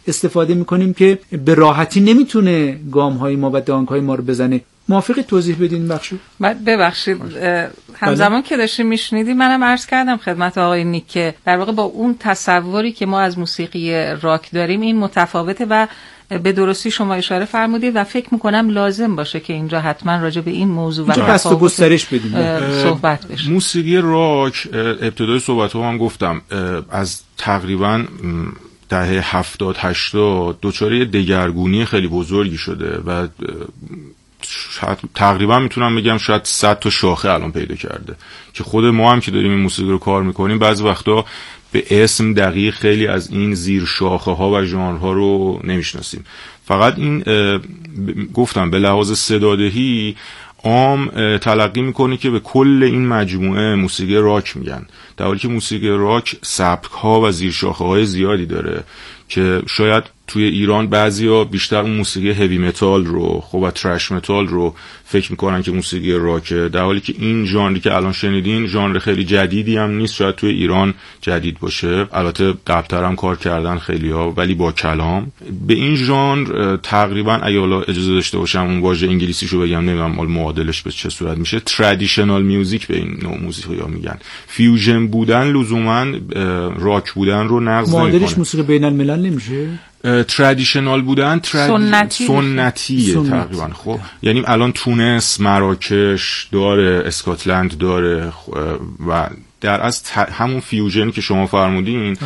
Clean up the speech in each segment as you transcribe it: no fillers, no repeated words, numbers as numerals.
استفاده میکنیم که به راحتی نمیتونه گام‌های ما و دانگ‌های ما رو بزنه. موافقی توضیح بدین بخشو؟ ببخشید همزمان که داشتیم میشنیدیم منم عرض کردم خدمت آقای نیک که در واقع با اون تصوری که ما از موسیقی راک داریم این متفاوته و به درستی شما اشاره فرمودید و فکر میکنم لازم باشه که اینجا حتما راجع به این موضوع و بحث و گسترش بدیم صحبت بشه. موسیقی راک ابتدای صحبت‌ها هم گفتم از تقریبا دهه 70-80 دچار یه دگرگونی خیلی بزرگی شده و تقریبا میتونم بگم شاید 100 تا شاخه الان پیدا کرده که خود ما هم که داریم این موسیقی رو کار میکنیم بعضی وقتا به اسم دقیق خیلی از این زیر شاخه ها و ژانرها رو نمیشناسیم. فقط این گفتم به لحاظ صدادهی عام تلقی میکنه که به کل این مجموعه موسیقی راک میگن، در حالی که موسیقی راک سبک ها و زیر شاخه های زیادی داره که شاید توی ایران بعضیا بیشتر اون موسیقی هوی متال رو و ترش متال رو فکر میکنن که موسیقی راکه، در حالی که این ژانری که الان شنیدین ژانر خیلی جدیدی هم نیست، شاید توی ایران جدید باشه، البته قبل‌تر هم کار کردن خیلیا ولی با کلام. به این ژانر تقریبا اگه حالا اجازه داشته باشم اون واژه انگلیسیشو بگم نمیدونم معادلش به چه صورت میشه، ترادیشنال میوزیک به این نوع موسیقی‌ها میگن. فیوژن بودن لزوما راک بودن رو نقض نمی‌کنه. معادلش موسیقی بین الملل نمیشه؟ ترادیشنال بودن سنتیه تقریبا. خب یعنی الان تونس، مراکش داره، اسکاتلند داره و در از همون فیوژن که شما فرمودین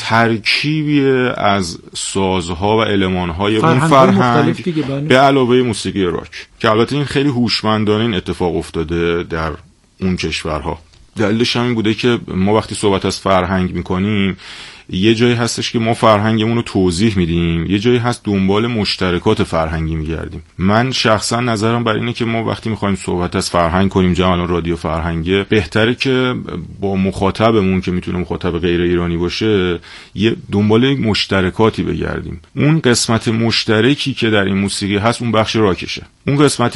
ترکیبی از سازها و المانهای اون فرهنگ به علاوه موسیقی راک که البته این خیلی هوشمندانه این اتفاق افتاده در اون کشورها. دلیلش هم این بوده که ما وقتی صحبت از فرهنگ میکنیم یه جایی هستش که ما فرهنگمون رو توضیح میدیم، یه جایی هست دنبال مشترکات فرهنگی میگردیم. من شخصا نظرم بر اینه که ما وقتی میخوایم صحبت از فرهنگ کنیم، جا الان رادیو فرهنگه، بهتره که با مخاطبمون که میتونه مخاطب غیر ایرانی باشه یه دنبال مشترکاتی بگردیم. اون قسمت مشترکی که در این موسیقی هست اون بخش راکشه. اون قسمت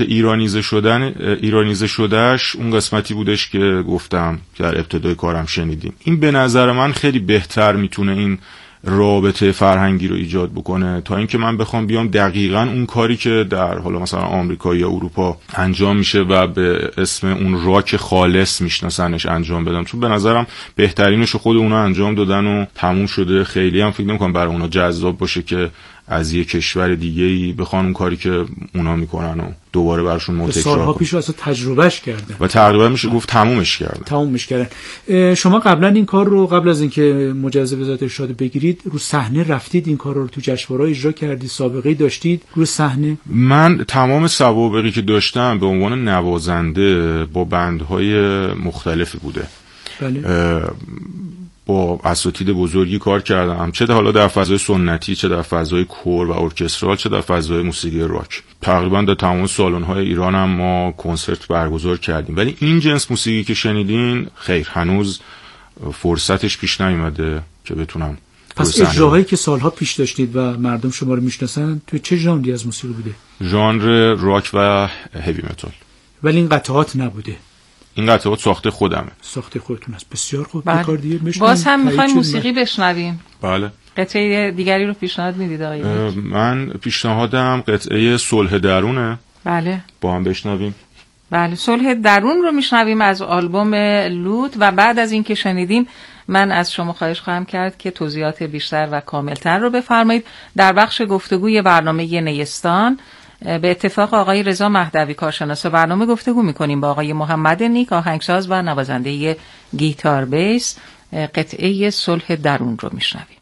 ایرانیزه شدهش اون قسمتی بودش که گفتم در ابتدای کارم شنیدیم. این به نظر من خیلی بهتر میتونه این رابطه فرهنگی رو ایجاد بکنه تا اینکه من بخوام بیام دقیقاً اون کاری که در حالا مثلا آمریکا یا اروپا انجام میشه و به اسم اون راک خالص میشناسنش انجام بدم، چون به نظرم بهترینش خود اونا انجام دادن و تموم شده. خیلی هم فکر نمی‌کنم برای اونا جذاب باشه که از یه کشور دیگه‌ای بخوان اون کاری که اونا میکنن و دوباره براشون تکرار کنن. سالها پیش اصلا تجربهش کردن و تقریبا میشه گفت تمومش کردن. شما قبلا این کار رو قبل از اینکه مجوز وزارت ارشاد بگیرید رو صحنه رفتید، این کار رو تو جشنواره اجرا کردید، سابقه داشتید رو صحنه؟ من تمام سوابقی که داشتم به عنوان نوازنده با بندهای مختلفی بوده. بله. با اساتید بزرگی کار کردم، چه حالا در فضای سنتی، چه در فضای کور و ارکسترال، چه در فضای موسیقی راک. تقریبا در تمام سالن‌های ایران هم ما کنسرت برگزار کردیم، ولی این جنس موسیقی که شنیدین خیر هنوز فرصتش پیش نیومده که بتونم. پس اجراهایی که سالها پیش داشتید و مردم شما رو میشناسن توی چه ژانری از موسیقی بوده؟ ژانر راک و هوی متال. ولی این قطعات نبوده؟ این قطعات ساخته خودمه. ساخته خودتون است. بسیار خوب. بله. کار دیگه باز هم می‌خوایم موسیقی بشنویم. بله. قطعه دیگری رو پیشنهاد میدید آقای؟ من پیشنهادم قطعه صلح درونه. بله. با هم بشنویم. بله، صلح درون رو میشنویم از آلبوم لوت و بعد از این که شنیدیم من از شما خواهش خواهم کرد که توضیحات بیشتر و کاملتر رو بفرمایید. در بخش گفتگوی برنامه نیستان به اتفاق آقای رضا مهدوی کارشناس برنامه گفتگو میکنیم با آقای محمد نیک آهنگساز و نوازنده گیتار بیس. قطعه صلح درون رو میشنویم.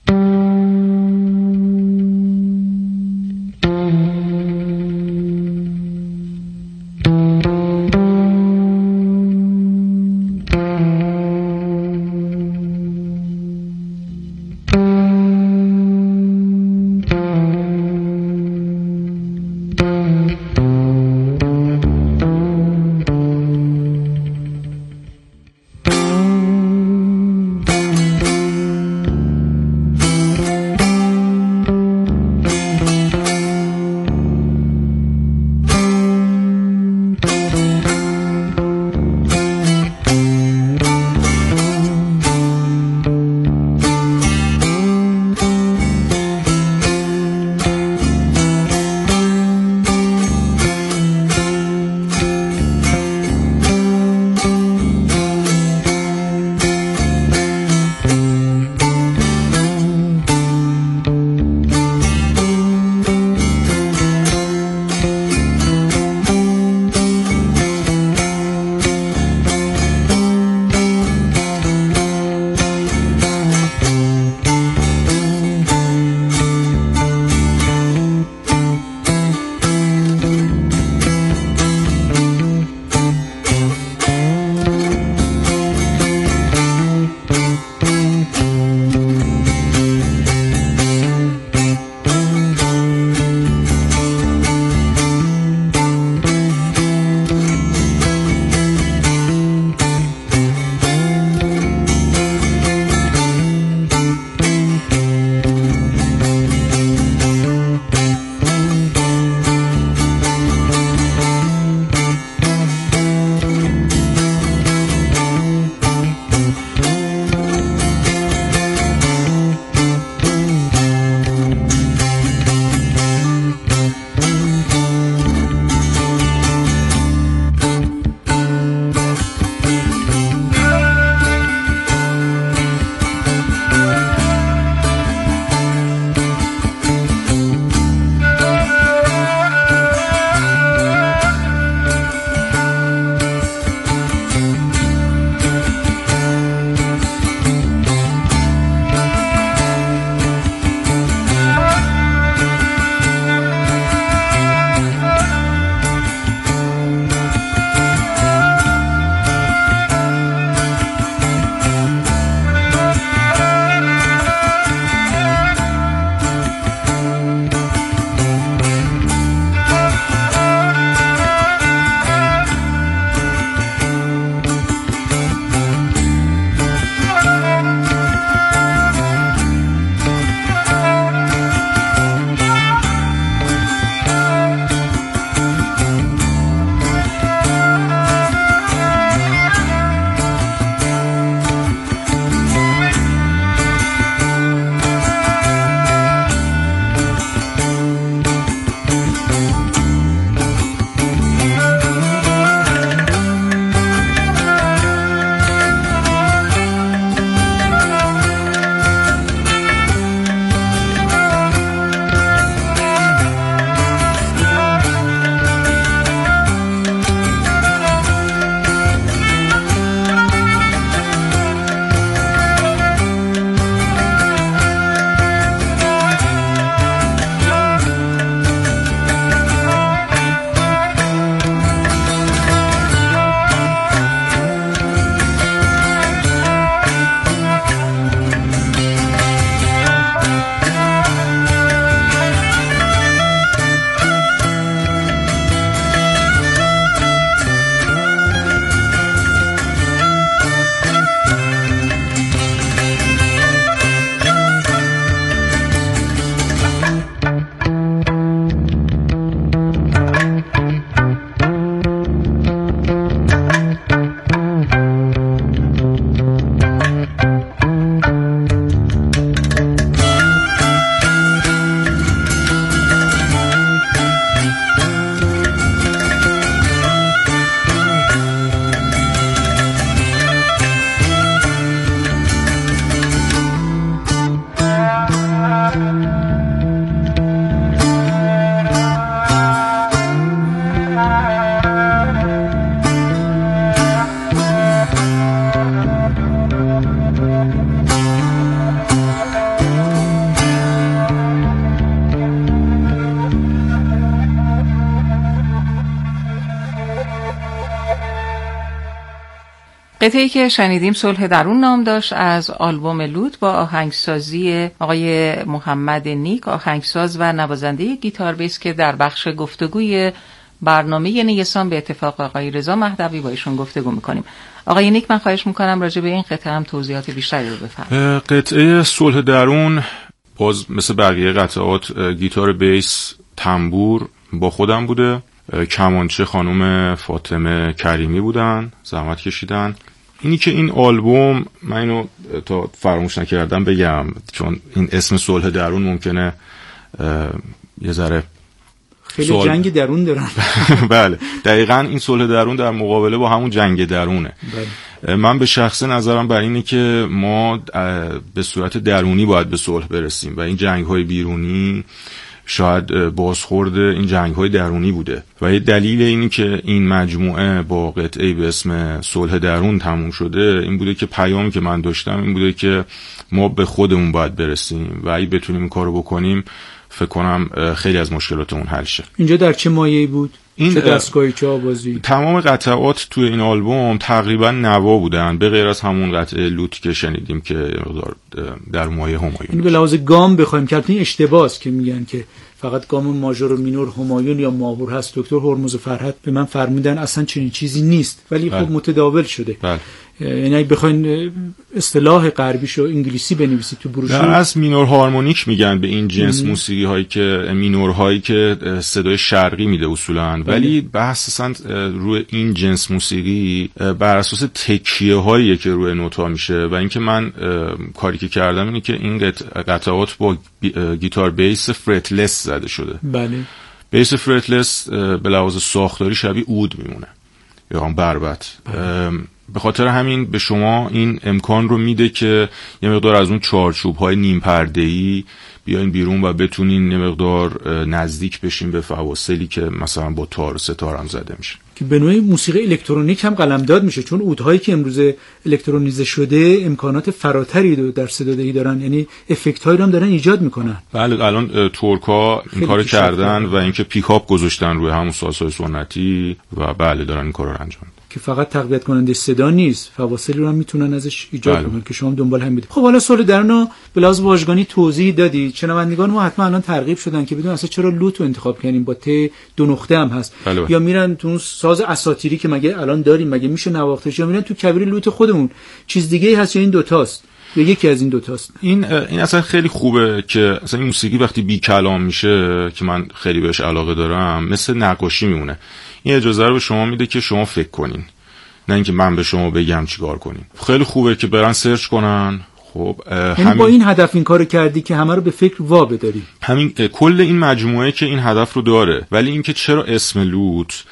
قطعه‌ای که شنیدیم صلح درون نام داشت از آلبوم لوت با آهنگسازی آقای محمد نیک، آهنگساز و نوازنده گیتار بیس که در بخش گفتگوی برنامه نیسان به اتفاق آقای رضا مهدوی با ایشون گفتگو میکنیم. آقای نیک، من خواهش میکنم راجع به این قطعه هم توضیحات بیشتری رو بفرمایید. قطعه صلح درون باز مثل بقیه قطعات گیتار بیس، تنبور با خودم بوده، کمانچه خانم فاطمه کریمی بودن، زحمت کشیدن. اینی که این آلبوم، من اینو تا فراموش نکردم بگم چون این اسم صلح درون ممکنه یه ذره خیلی جنگ درون دارن. بله دقیقاً این صلح درون در مقابله با همون جنگ درونه. بله. من به شخص نظرم بر اینه که ما به صورت درونی باید به صلح برسیم و این جنگ‌های بیرونی شاید بازخورد این جنگ‌های درونی بوده و یه دلیل اینی که این مجموعه با قطعه به اسم صلح درون تموم شده این بوده که پیامی که من داشتم این بوده که ما به خودمون باید برسیم و اگه بتونیم این کارو بکنیم فکر کنم خیلی از مشکلاتمون حل شه. اینجا در چه مایه‌ای بود؟ این چه دستگاهی، چه آوازی؟ تمام قطعات توی این آلبوم تقریبا نوا بودن به غیر از همون قطعه لوت که شنیدیم که در مایه همایون. این به لحاظ گام بخوایم که این اشتباهه که میگن که فقط گام ماژور و مینور همایون یا ماهور هست. دکتر هرمز فرحت به من فرمودن اصلا چنین چیزی نیست، ولی خب متداول شده. یعنی اگه بخواین اصطلاح غربیشو انگلیسی بنویسید تو بروشور از مینور هارمونیک میگن به این جنس موسیقی هایی که مینور هایی که صدای شرقی میده اصولا، ولی بحث اصلا روی این جنس موسیقی بر اساس تکیه هایی که روی نوتا میشه و اینکه من کاری که کردم اینه که این قطعات با گیتار بیس فرتلس زده شده. بله. بیس فرتلس به لحاظ ساختاری شبیه عود میمونه یا بربط. به خاطر همین به شما این امکان رو میده که یه مقدار از اون چارچوب‌های نیم پرده‌ای بیاین بیرون و بتونین یه مقدار نزدیک بشین به فواصلی که مثلا با تار و ستار هم زده میشه، که به نوعی موسیقی الکترونیک هم قلمداد میشه، چون عودهایی که امروز الکترونیزه شده امکانات فراتری رو در صدادهی دارن، یعنی افکت‌هایی رو هم دارن ایجاد میکنن. بله الان ترکا این کارو کردن و اینکه پیکاپ گذاشتن روی همون سازهای سنتی و بله دارن این کارو انجام میدن که فقط تقویت کننده صدا نیست، فواصلی رو هم میتونن ازش ایجاد کنن که شما دنبال هم بدید. خب حالا صلح درون به لحاظ واژگانی توضیح دادی، شنوندگان ما حتما الان ترغیب شدن که بدون اصلا چرا لوت رو انتخاب کردیم، با ت دو نقطه هم هست. بله. یا میرن تو اون ساز اساطیری که مگه الان داریم مگه میشه نواختش، یا میرن تو کبیر لوت خودمون، چیز دیگه هست یا این دوتاست یا یکی از این دوتاست؟ این اصلا خیلی خوبه که اصلا این موسیقی وقتی بی کلام میشه که من خیلی بهش علاقه دارم، مثل نقاشی میمونه. این اجازه رو به شما میده که شما فکر کنین، نه اینکه من به شما بگم چیکار کنین. خیلی خوبه که برن سرچ کنن. خب همین با این هدف این کارو کردی که همه رو به فکر وا بداری. همین کل این مجموعه که این هدف رو داره. ولی اینکه چرا اسم لوت،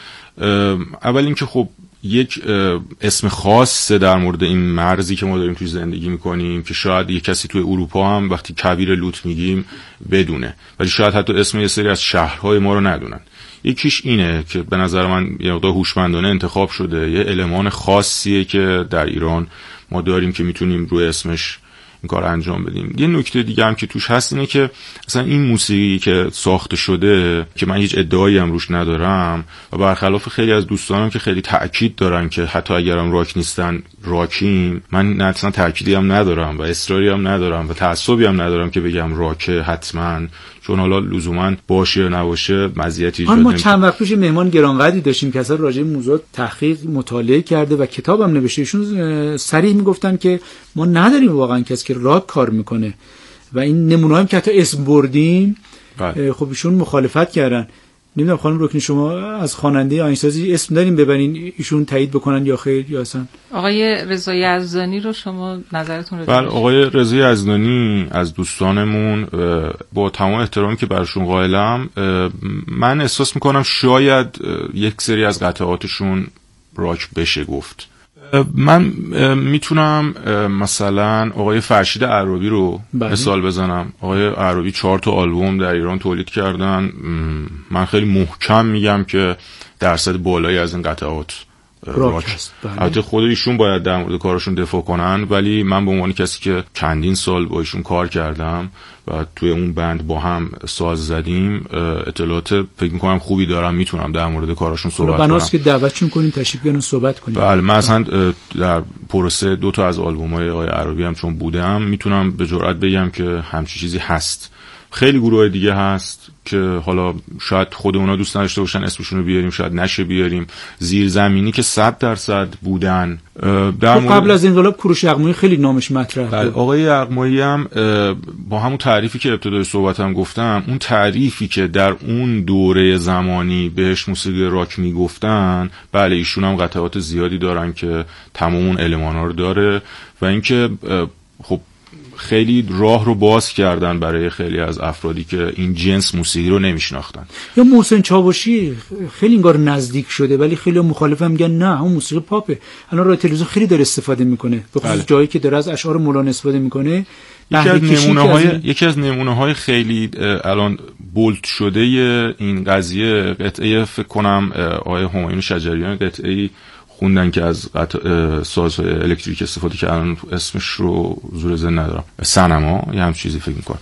اول اینکه خب یک اسم خاصه در مورد این مرزی که ما داریم توی زندگی میکنیم که شاید یک کسی توی اروپا هم وقتی کبیر لوت میگیم بدونه، ولی شاید حتی اسم یه سری از شهرهای ما رو ندونن. یکیش اینه که به نظر من یه مقدار هوشمندانه انتخاب شده، یه المان خاصیه که در ایران ما داریم که میتونیم روی اسمش این کار انجام بدیم. یه نکته دیگه هم که توش هست اینه که اصلا این موسیقی که ساخته شده که من هیچ ادعایی هم روش ندارم و برخلاف خیلی از دوستانم که خیلی تأکید دارن که حتی اگرم راک نیستن راکیم، من اصلا تأکیدی هم ندارم و اصراری هم ندارم و تعصبی هم ندارم که بگم راکه حتما، چون حالا لزوما باشه یا نباشه مزیتی ایجاد نمی‌کنه. ما چند وقت پیش مهمان گرانقدری داشتیم که اصلا راجع به موضوع تحقیق مطالعه کرده و کتابم نوشته. ایشون صریح میگفتن که ما نداریم واقعا کسی که راک کار میکنه و این نمونه‌هایی که حتی اسم بردیم خب ایشون مخالفت کردن. نمیدونم خانم رکنی شما از خواننده آهنگسازی اسم دارین ببرین ایشون تایید بکنن یا خیر یا اصلا؟ آقای رضا یزدانی رو شما نظرتون رو بله آقای رضا یزدانی از دوستانمون، با تمام احترامی که برشون قائلم، من احساس میکنم شاید یک سری از قطعاتشون راک بشه گفت. من میتونم مثلا آقای فرشید عرابی رو مثال بزنم. آقای عرابی 4 تا آلبوم در ایران تولید کردن. من خیلی محکم میگم که درصد بالایی از این قطعات راک است. البته خود ایشون باید در مورد کارشون دفاع کنن، ولی من به عنوان کسی که چندین سال با ایشون کار کردم و توی اون بند با هم ساز زدیم اطلاعات فکر می‌کنم خوبی دارم، میتونم در مورد کارشون صحبت کنم. بناست که دعوتشون کنین تشریف بیارین صحبت کنیم. بله، من اصلا در پروسه 2 تا از آلبوم‌های آقای عربی هم چون بودم میتونم به جرئت بگم که همچین چیزی هست. خیلی گروه دیگه هست که حالا شاید خود اونا دوست نداشته باشن اسمشون رو بیاریم، شاید نشه بیاریم، زیرزمینی که 100% بودن. در قبل از انقلاب کوروش یغمایی خیلی نامش مطرح بود. بله، آقای یغمایی هم با همون تعریفی که ابتدای صحبتم گفتم، اون تعریفی که در اون دوره زمانی بهش موسیقی راک میگفتن، بله ایشون هم قطعات زیادی دارن که تمام اون المانا رو داره و اینکه خب خیلی راه رو باز کردن برای خیلی از افرادی که این جنس موسیقی رو نمیشناختن. یا محسن چاوشی خیلی انگار نزدیک شده، ولی خیلی مخالفم میگن نه اون موسیقی پاپه. الان راه تلویزیون خیلی داره استفاده میکنه، به خصوص جایی که داره از اشعار مولانا استفاده میکنه. یکی از نمونه‌های خیلی الان بولد شده این قضیه قطعه فکر کنم آقای همایون شجریان قطعه‌ای خوندن که از سازهای الکتریک استفاده که الان اسمش رو زور ذهن ندارم، سنما یا هم چیزی فکر میکنم.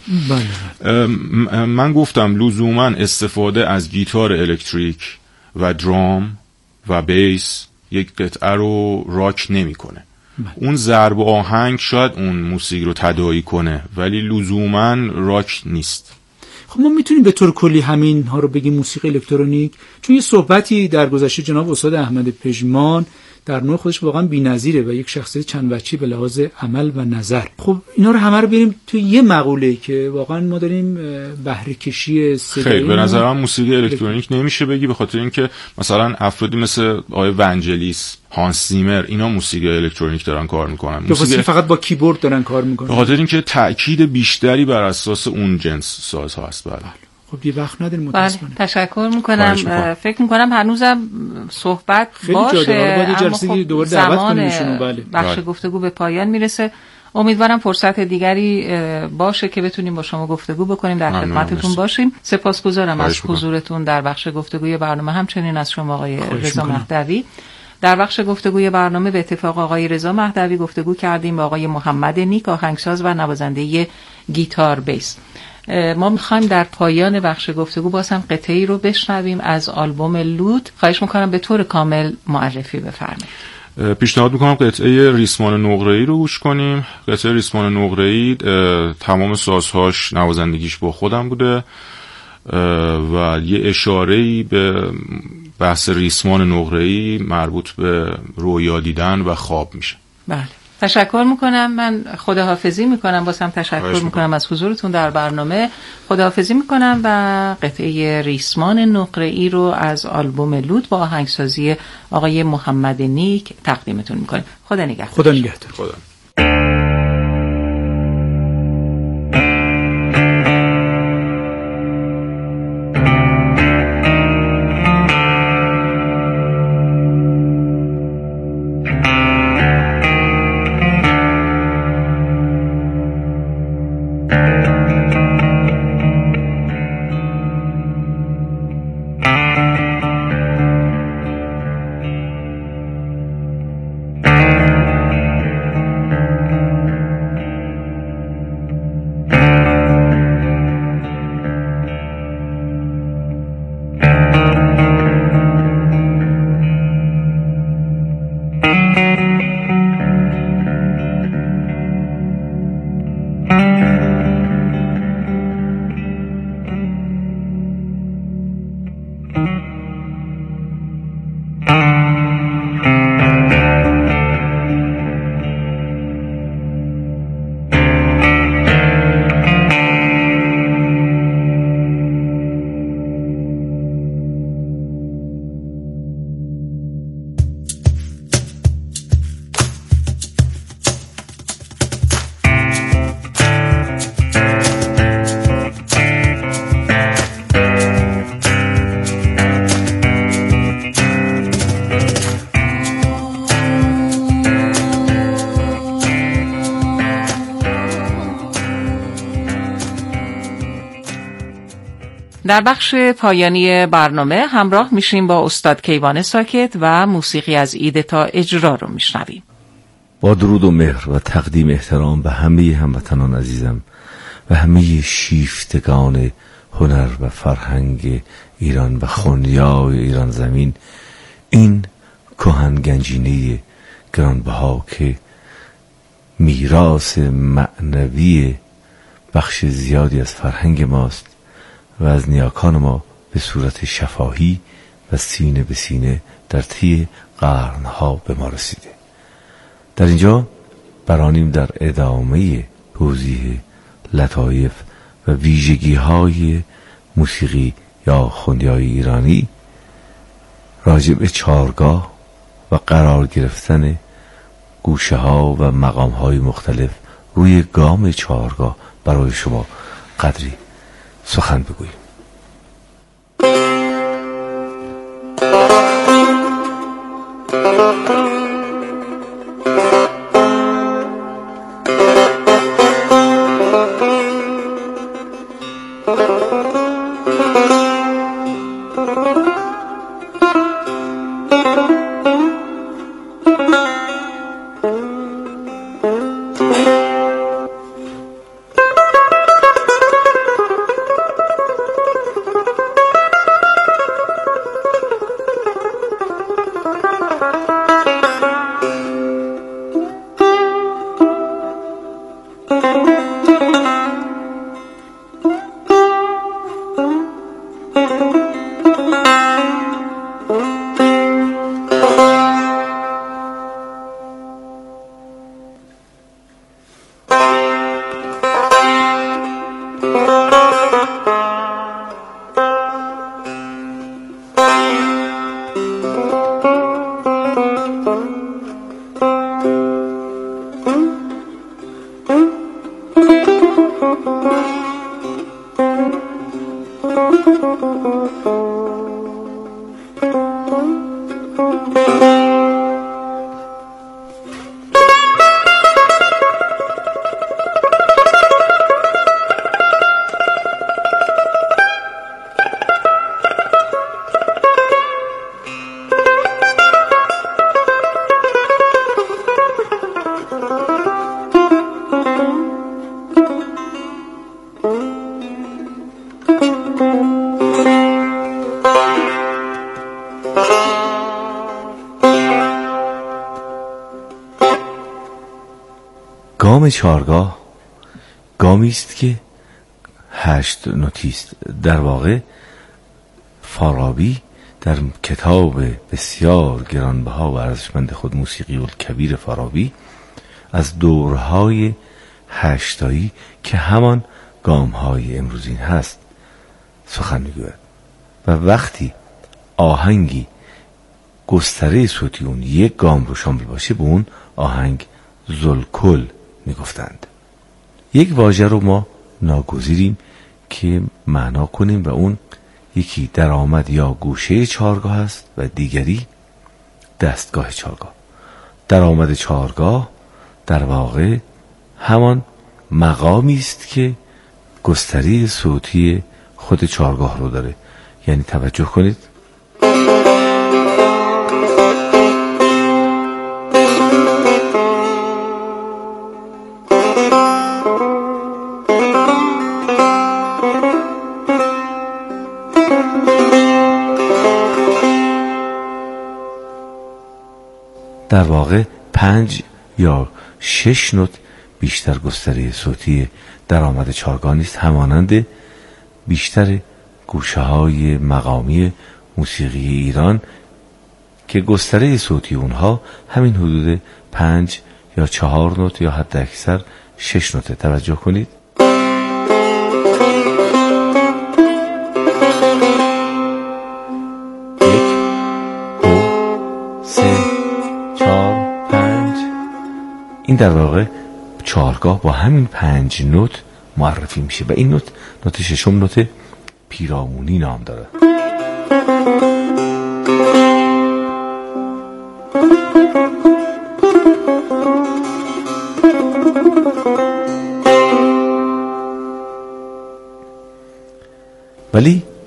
من گفتم لزوما استفاده از گیتار الکتریک و درام و بیس یک قطعه رو راک نمیکنه. اون ضرب آهنگ شاید اون موسیقی رو تداعی کنه ولی لزوما راک نیست. خب ما میتونیم به طور کلی همین ها رو بگیم موسیقی الکترونیک، چون یه صحبتی در گذشته جناب استاد احمد پژمان در نوع خودش واقعا بی‌نظیره و یک شخصیت چند وجهی به لحاظ عمل و نظر. خب اینا رو همه رو بریم تو یه مقوله که واقعا ما داریم بهره کشی صدایی. خیلی به نظر من موسیقی الکترونیک نمیشه بگی، به خاطر اینکه مثلا افرادی مثل آقای ونجلیس، هانس زیمر، اینا موسیقی الکترونیک دارن کار میکنن، موسیقی فقط با کیبورد دارن کار میکنن، به خاطر اینکه تاکید بیشتری بر اساس اون جنس سازها هست. بله. خب یه وقت نداریم متاسفانه. تشکر میکنم. فکر میکنم هنوزم صحبت باشه، اما خب زمان بخش گفتگو به پایان میرسه. امیدوارم فرصت دیگری باشه که بتونیم با شما گفتگو بکنیم، در خدمتتون باشیم. سپاسگزارم از حضورتون در بخش گفتگوی برنامه، همچنین از شما آقای رضا مهدوی. در بخش گفتگوی برنامه به اتفاق آقای رضا مهدوی گفتگو کردیم با آقای محمد نیک، آهنگساز و نوازنده گیتار بیس. ما میخوایم در پایان بخش گفتگو باز هم قطعه‌ای رو بشنویم از آلبوم لوت. خواهش میکنم به طور کامل معرفی بفرمایید. پیشنهاد میکنم قطعه ریسمان نقره‌ای رو گوش کنیم. قطعه ریسمان نقره‌ای تمام سازهاش نوازندگیش با خودم بوده و یه اشاره‌ای به بحث ریسمان نقره‌ای مربوط به رویا دیدن و خواب میشه. بله، تشکر میکنم. من خداحافظی میکنم، بازم تشکر میکنم از حضورتون در برنامه. خداحافظی میکنم و قطعه ریسمان نقره‌ای رو از آلبوم لوت با آهنگسازی آقای محمد نیک تقدیمتون میکنیم. خدا نگهدار. خدا نگهدار. خدا. در بخش پایانی برنامه همراه میشیم با استاد کیوان ساکت و موسیقی از ایده تا اجرا رو میشنویم. با درود و مهر و تقدیم احترام به همه هموطنان عزیزم و همه شیفتگان هنر و فرهنگ ایران و خونیای ایران زمین، این کهن گنجینه گرانبها که میراث معنوی بخش زیادی از فرهنگ ماست و از نیاکان ما به صورت شفاهی و سینه به سینه در طی قرنها به ما رسیده. در اینجا برانیم در ادامه توضیح لطایف و ویژگی های موسیقی یا خونیای ایرانی راجع به چهارگاه و قرار گرفتن گوشه ها و مقام های مختلف روی گام چهارگاه برای شما قدری سخن بگوییم. گام چهارگاه گامی است که 8 نوتی است. در واقع فارابی در کتاب بسیار گرانبها و ارزشمند خود موسیقی الکبیر فارابی از دورهای 8 تایی که همان گامهای امروزین هست سخن میگوید و وقتی آهنگی گستره صوتی اون یک گام رو شامل باشه به اون آهنگ ذوالکل میگفتند. یک واژه رو ما ناگزیریم که معنا کنیم و اون یکی درآمد یا گوشه چهارگاه است و دیگری دستگاه چهارگاه. درآمد چهارگاه در واقع همان مقامی است که گستره صوتی خود چهارگاه رو داره. یعنی توجه کنید در واقع 5 یا 6 نوت بیشتر گستره صوتی درآمد چهارگاه نیست، همانند بیشتر گوشه های مقامی موسیقی ایران که گستره صوتی اونها همین حدود 5 یا 4 نوت یا حتی اکثر 6 نوت. توجه کنید این در واقع چهارگاه با همین 5 نوت معرفی میشه و این نوت ششم نوت پیرامونی نام داره. ولی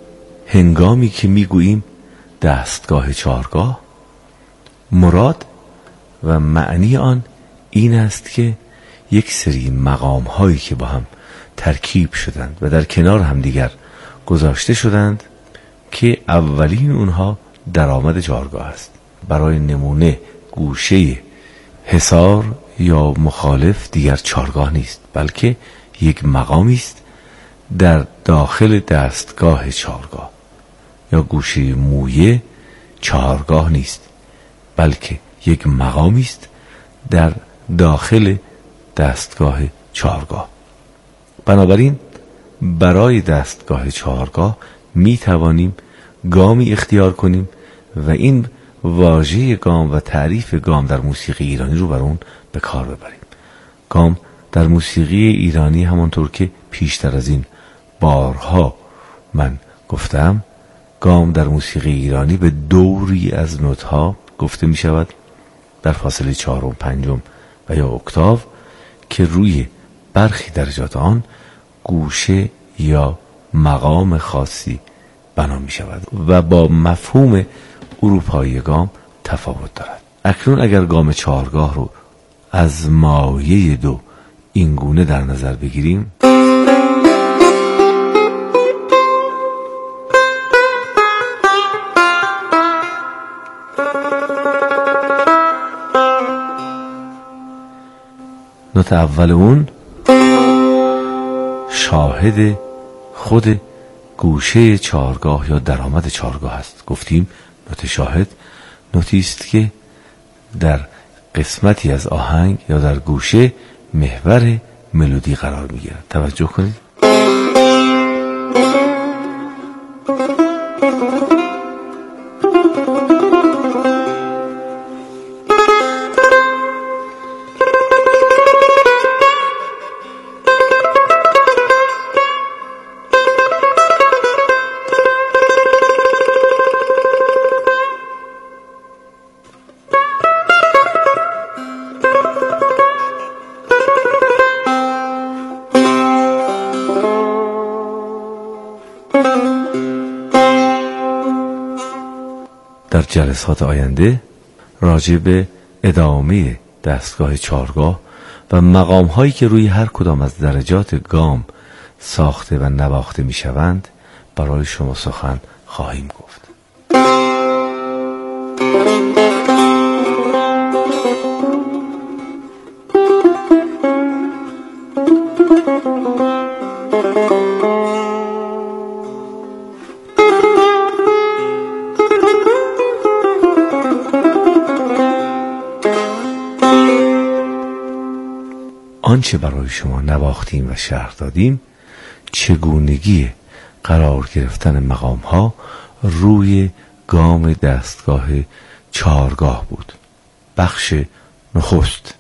هنگامی که میگوییم دستگاه چهارگاه، مراد و معنی آن این است که یک سری مقام هایی که با هم ترکیب شدند و در کنار هم دیگر گذاشته شدند که اولین اونها درآمد چهارگاه است. برای نمونه گوشه حصار یا مخالف دیگر چهارگاه نیست، بلکه یک مقامی است در داخل دستگاه چهارگاه. یا گوشه مویه چهارگاه نیست، بلکه یک مقامی است در داخل دستگاه چهارگاه. بنابراین برای دستگاه چهارگاه می توانیم گامی اختیار کنیم و این واژه گام و تعریف گام در موسیقی ایرانی رو بر اون به کار ببریم. گام در موسیقی ایرانی همانطور که پیشتر از این بارها من گفتم، گام در موسیقی ایرانی به دوری از نوت‌ها گفته می شود در فاصله چهارم، پنجم و یا اکتاو که روی برخی درجات آن گوشه یا مقام خاصی بنا می شود و با مفهوم اروپایی گام تفاوت دارد. اکنون اگر گام چهارگاه رو از مایه دو این گونه در نظر بگیریم، نوت اول اون شاهد خود گوشه چهارگاه یا درآمد چهارگاه است. گفتیم نوت شاهد نوتی است که در قسمتی از آهنگ یا در گوشه محور ملودی قرار میگیرد. توجه کنید. در جلسات آینده راجع به ادامه دستگاه چهارگاه و مقام هایی که روی هر کدام از درجات گام ساخته و نواخته می شوند برای شما سخن خواهیم گفت. آنچه برای شما نواختیم و شرح دادیم چگونگی قرار گرفتن مقام ها روی گام دستگاه چهارگاه بود. بخش نخست.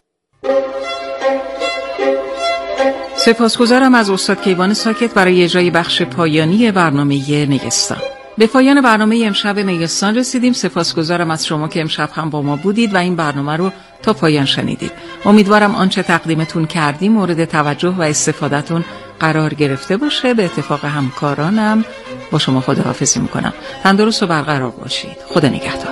سپاسگزارم از استاد کیوان ساکت برای اجرای بخش پایانی برنامه نیستان. به پایان برنامه امشب نیستان رسیدیم. سپاسگزارم از شما که امشب هم با ما بودید و این برنامه رو تا پایان شنیدید. امیدوارم آنچه تقدیمتون کردیم مورد توجه و استفادهتون قرار گرفته باشه. به اتفاق همکارانم با شما خداحافظی میکنم. تندرست و برقرار باشید. خدا نگهدار.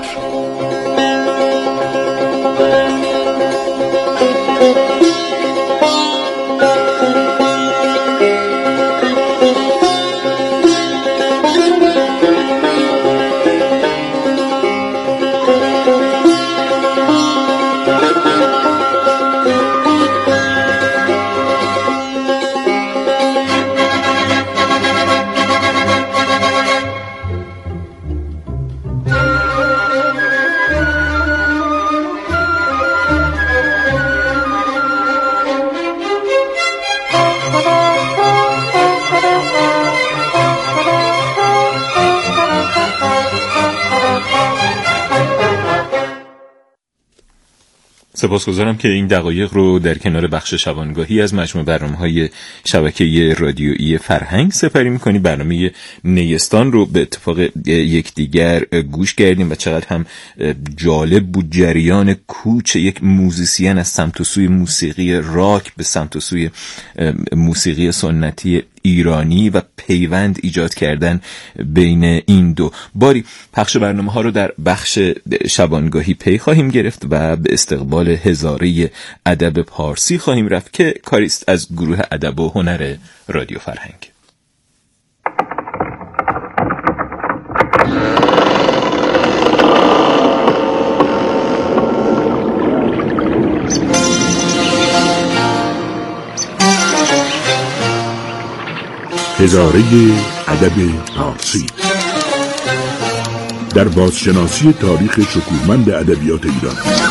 سپاسگزارم که این دقایق رو در کنار بخش شبانگاهی از مجموع برنامه‌های شبکه رادیویی فرهنگ سپری می‌کنی. برنامه نیستان رو به اتفاق یکدیگر گوش کردیم و چقدر هم جالب بود جریان کوچ یک موزیسین از سمت و سوی موسیقی راک به سمت و سوی موسیقی سنتی ایرانی و پیوند ایجاد کردن بین این دو. باری پخش برنامه ها رو در بخش شبانگاهی پی خواهیم گرفت و به استقبال هزاره ادب پارسی خواهیم رفت که کاریست از گروه ادب و هنر رادیو فرهنگ. هزاره ادب پارسی در بازشناسی تاریخ شکوهمند ادبیات ایران.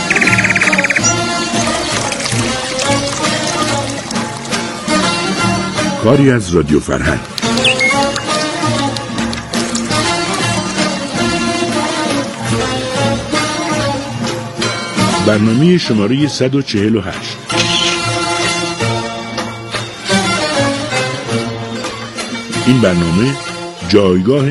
کاری از رادیو فرهنگ. برنامه شماره 148. این برنامه جایگاه